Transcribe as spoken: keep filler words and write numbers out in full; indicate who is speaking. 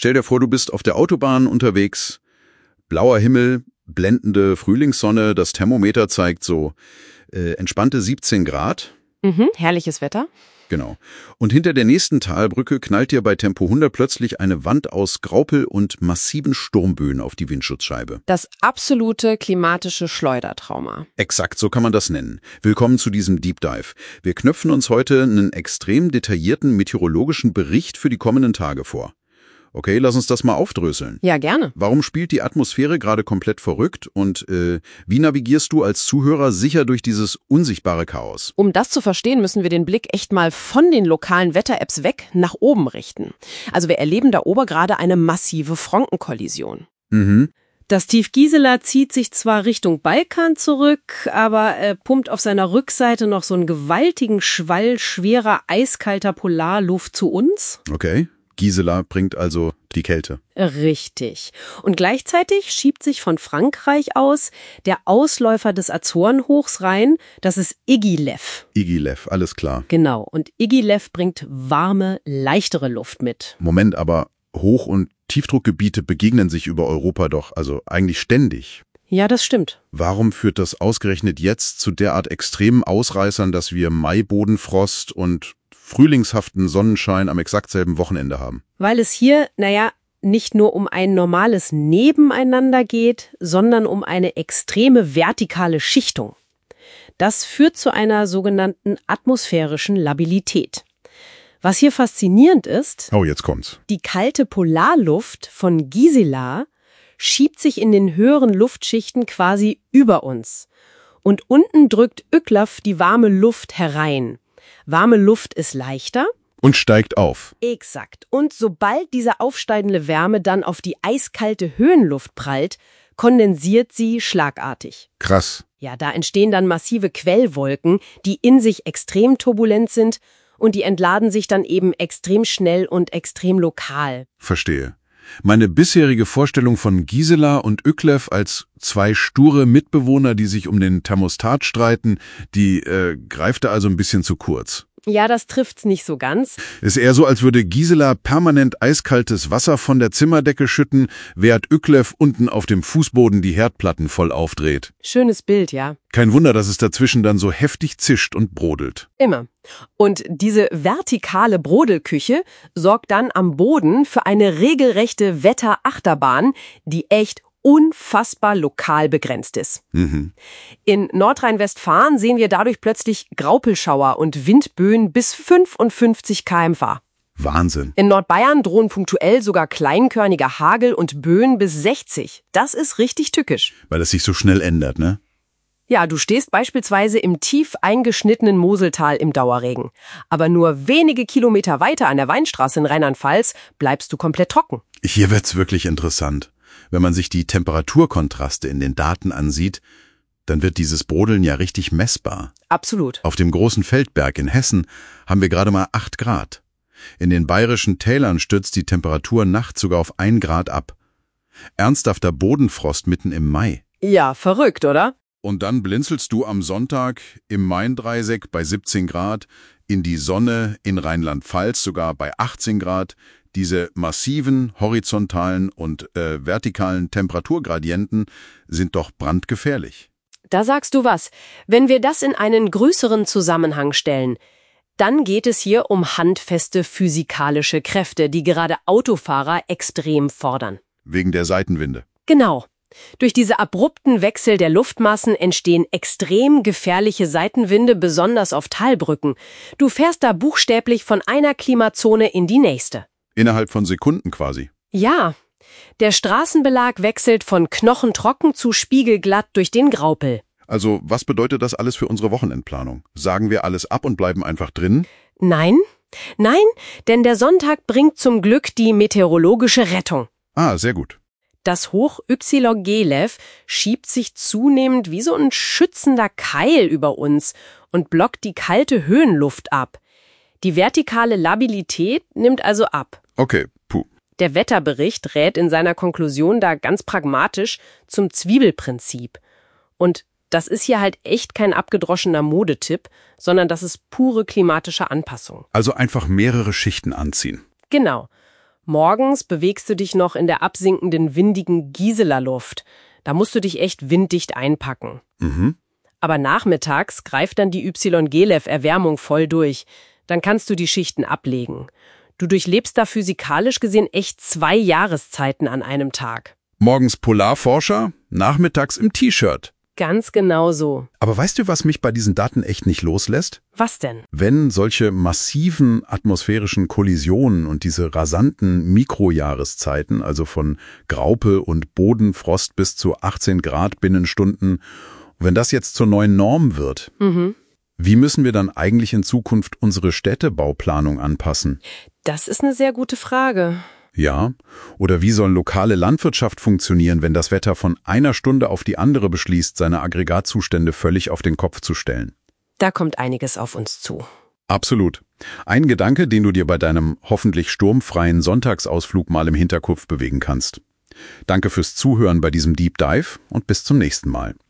Speaker 1: stell dir vor, du bist auf der Autobahn unterwegs, blauer Himmel, blendende Frühlingssonne, das Thermometer zeigt so äh, entspannte siebzehn Grad.
Speaker 2: Mhm, herrliches Wetter.
Speaker 1: Genau. Und hinter der nächsten Talbrücke knallt dir bei Tempo hundert plötzlich eine Wand aus Graupel und massiven Sturmböen auf die Windschutzscheibe.
Speaker 2: Das absolute klimatische Schleudertrauma.
Speaker 1: Exakt, so kann man das nennen. Willkommen zu diesem Deep Dive. Wir knöpfen uns heute einen extrem detaillierten meteorologischen Bericht für die kommenden Tage vor. Okay, lass uns das mal aufdröseln.
Speaker 2: Ja, gerne.
Speaker 1: Warum spielt die Atmosphäre gerade komplett verrückt und äh, wie navigierst du als Zuhörer sicher durch dieses unsichtbare Chaos?
Speaker 2: Um das zu verstehen, müssen wir den Blick echt mal von den lokalen Wetter-Apps weg nach oben richten. Also wir erleben da oben gerade eine massive Frontenkollision.
Speaker 1: Mhm.
Speaker 3: Das Tief Gisela zieht sich zwar Richtung Balkan zurück, aber er pumpt auf seiner Rückseite noch so einen gewaltigen Schwall schwerer, eiskalter Polarluft zu uns.
Speaker 1: Okay. Gisela bringt also die Kälte.
Speaker 3: Richtig. Und gleichzeitig schiebt sich von Frankreich aus der Ausläufer des Azorenhochs rein, das ist Igilev.
Speaker 1: Igilev, alles klar.
Speaker 3: Genau, und Igilev bringt warme, leichtere Luft mit.
Speaker 1: Moment, aber Hoch- und Tiefdruckgebiete begegnen sich über Europa doch, also eigentlich ständig.
Speaker 3: Ja, das stimmt.
Speaker 1: Warum führt das ausgerechnet jetzt zu derart extremen Ausreißern, dass wir Mai-Bodenfrost und frühlingshaften Sonnenschein am exakt selben Wochenende haben?
Speaker 3: Weil es hier, naja, nicht nur um ein normales Nebeneinander geht, sondern um eine extreme vertikale Schichtung. Das führt zu einer sogenannten atmosphärischen Labilität. Was hier faszinierend ist,
Speaker 1: Oh, jetzt kommt's.
Speaker 3: die kalte Polarluft von Gisela schiebt sich in den höheren Luftschichten quasi über uns. Und unten drückt Igilev die warme Luft herein. Warme Luft ist leichter.
Speaker 1: Und steigt auf.
Speaker 3: Exakt. Und sobald diese aufsteigende Wärme dann auf die eiskalte Höhenluft prallt, kondensiert sie schlagartig.
Speaker 1: Krass.
Speaker 3: Ja, da entstehen dann massive Quellwolken, die in sich extrem turbulent sind und die entladen sich dann eben extrem schnell und extrem lokal.
Speaker 1: Verstehe. Meine bisherige Vorstellung von Gisela und Igilev als zwei sture Mitbewohner, die sich um den Thermostat streiten, die äh, greift da also ein bisschen zu kurz.
Speaker 3: Ja, das trifft's nicht so ganz.
Speaker 1: Ist eher so, als würde Gisela permanent eiskaltes Wasser von der Zimmerdecke schütten, während Igilev unten auf dem Fußboden die Herdplatten voll aufdreht.
Speaker 3: Schönes Bild, ja.
Speaker 1: Kein Wunder, dass es dazwischen dann so heftig zischt und brodelt.
Speaker 3: Immer. Und diese vertikale Brodelküche sorgt dann am Boden für eine regelrechte Wetterachterbahn, die echt unfassbar lokal begrenzt ist.
Speaker 1: Mhm.
Speaker 3: In Nordrhein-Westfalen sehen wir dadurch plötzlich Graupelschauer und Windböen bis fünfundfünfzig Kilometer pro Stunde.
Speaker 1: Wahnsinn.
Speaker 3: In Nordbayern drohen punktuell sogar kleinkörniger Hagel und Böen bis sechzig. Das ist richtig tückisch.
Speaker 1: Weil es sich so schnell ändert, ne?
Speaker 3: Ja, du stehst beispielsweise im tief eingeschnittenen Moseltal im Dauerregen. Aber nur wenige Kilometer weiter an der Weinstraße in Rheinland-Pfalz bleibst du komplett trocken.
Speaker 1: Hier wird's wirklich interessant. Wenn man sich die Temperaturkontraste in den Daten ansieht, dann wird dieses Brodeln ja richtig messbar.
Speaker 3: Absolut.
Speaker 1: Auf dem großen Feldberg in Hessen haben wir gerade mal acht Grad. In den bayerischen Tälern stürzt die Temperatur nachts sogar auf ein Grad ab. Ernsthafter Bodenfrost mitten im Mai.
Speaker 3: Ja, verrückt, oder?
Speaker 1: Und dann blinzelst du am Sonntag im Main-Dreieck bei siebzehn Grad, in die Sonne in Rheinland-Pfalz sogar bei achtzehn Grad. Diese massiven horizontalen und äh, vertikalen Temperaturgradienten sind doch brandgefährlich.
Speaker 3: Da sagst du was. Wenn wir das in einen größeren Zusammenhang stellen, dann geht es hier um handfeste physikalische Kräfte, die gerade Autofahrer extrem fordern.
Speaker 1: Wegen der Seitenwinde.
Speaker 3: Genau. Durch diese abrupten Wechsel der Luftmassen entstehen extrem gefährliche Seitenwinde, besonders auf Talbrücken. Du fährst da buchstäblich von einer Klimazone in die nächste.
Speaker 1: Innerhalb von Sekunden quasi.
Speaker 3: Ja, der Straßenbelag wechselt von knochentrocken zu spiegelglatt durch den Graupel.
Speaker 1: Also, was bedeutet das alles für unsere Wochenendplanung? Sagen wir alles ab und bleiben einfach drin?
Speaker 3: Nein, nein, denn der Sonntag bringt zum Glück die meteorologische Rettung.
Speaker 1: Ah, sehr gut.
Speaker 3: Das Hoch Igilev schiebt sich zunehmend wie so ein schützender Keil über uns und blockt die kalte Höhenluft ab. Die vertikale Labilität nimmt also ab.
Speaker 1: Okay, puh.
Speaker 3: Der Wetterbericht rät in seiner Konklusion da ganz pragmatisch zum Zwiebelprinzip. Und das ist hier halt echt kein abgedroschener Modetipp, sondern das ist pure klimatische Anpassung.
Speaker 1: Also einfach mehrere Schichten anziehen.
Speaker 3: Genau. Morgens bewegst du dich noch in der absinkenden, windigen Gisela-Luft. Da musst du dich echt winddicht einpacken.
Speaker 1: Mhm.
Speaker 3: Aber nachmittags greift dann die Y-G-L E V-Erwärmung voll durch. Dann kannst du die Schichten ablegen. Du durchlebst da physikalisch gesehen echt zwei Jahreszeiten an einem Tag.
Speaker 1: Morgens Polarforscher, nachmittags im T-Shirt.
Speaker 3: Ganz genau so.
Speaker 1: Aber weißt du, was mich bei diesen Daten echt nicht loslässt?
Speaker 3: Was denn?
Speaker 1: Wenn solche massiven atmosphärischen Kollisionen und diese rasanten Mikrojahreszeiten, also von Graupe und Bodenfrost bis zu achtzehn Grad binnen Stunden, wenn das jetzt zur neuen Norm wird,
Speaker 3: Mhm.
Speaker 1: wie müssen wir dann eigentlich in Zukunft unsere Städtebauplanung anpassen?
Speaker 3: Das ist eine sehr gute Frage.
Speaker 1: Ja, oder wie soll lokale Landwirtschaft funktionieren, wenn das Wetter von einer Stunde auf die andere beschließt, seine Aggregatzustände völlig auf den Kopf zu stellen?
Speaker 3: Da kommt einiges auf uns zu.
Speaker 1: Absolut. Ein Gedanke, den du dir bei deinem hoffentlich sturmfreien Sonntagsausflug mal im Hinterkopf bewegen kannst. Danke fürs Zuhören bei diesem Deep Dive und bis zum nächsten Mal.